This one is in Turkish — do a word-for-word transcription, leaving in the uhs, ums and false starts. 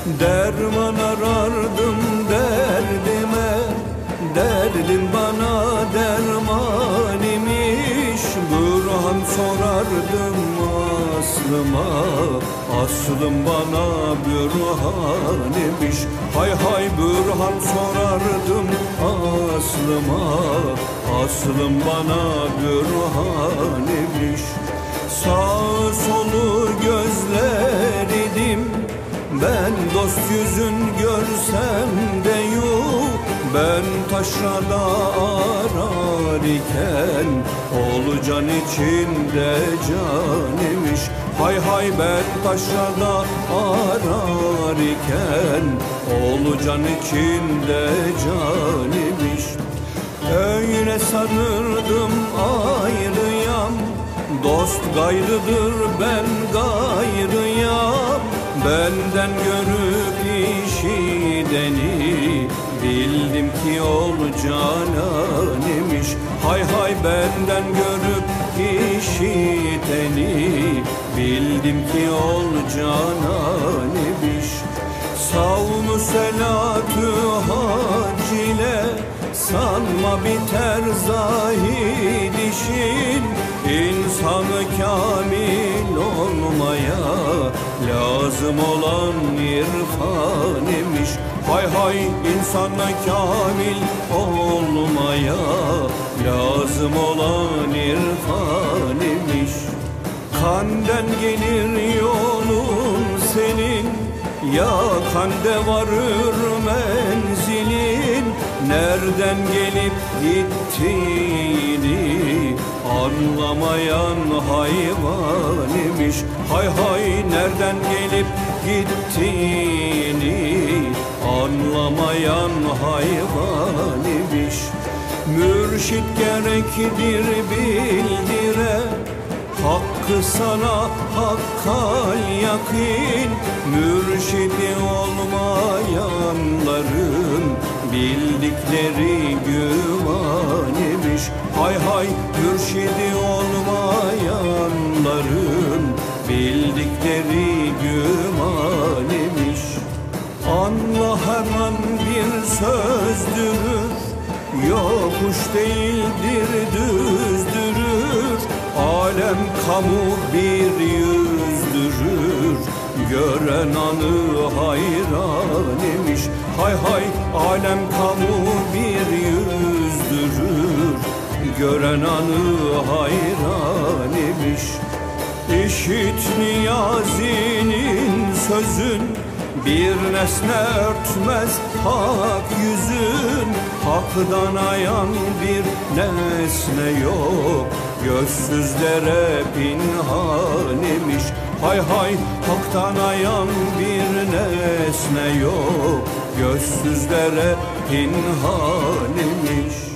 Derman arardım derdime, derdim bana derman imiş. Burhan sorardım aslıma, aslım bana bürhan imiş. Hay hay Burhan sorardım aslıma, aslım bana bürhan imiş. Sağ solu gözler idim, ben dost yüzün görsem de yok. Ben taşrada arar iken, oğlu can içinde can imiş. Hay hay ben taşrada arar iken, oğlu can içinde can imiş. Öyle sanırdım ayrıyam, dost gayrıdır ben gayrıyam. Benden görüp işideni, bildim ki ol canan imiş. Hay hay benden görüp işiteni, bildim ki ol canan imiş. Savmu selatü hac ile, sanma biter zahid işin. İnsanı kamil olmaya, lazım olan irfan imiş. Hay hay insana kamil olmaya, lazım olan irfan imiş. Kanden gelir yolun senin, ya kande varır menzilin. Nereden gelip gittiğini anlamayan hayvan imiş. Hay hay nereden gelip gittiğini anlamayan hayvan imiş. Mürşit gerektir bildire, hakkı sana hakkal yakin. Mürşidi olmayanların bildikleri güman imiş. Hay hay mürşidi olmayanların bildikleri güman imiş. Anla her an bir sözdürür, yokuş değildir düzdürür. Alem kamu bir yüzdürür, gören anı hayran imiş. Hay hay alem kamu bir yüzdürür, gören anı hayran imiş. İşit Niyazi'nin sözün, bir nesne örtmez hak yüzün. Hak'dan ayan bir nesne yok, gözsüzlere pinhan imiş. Hay hay haktan ayan bir nesne yok, gözsüzlere pinhan imiş.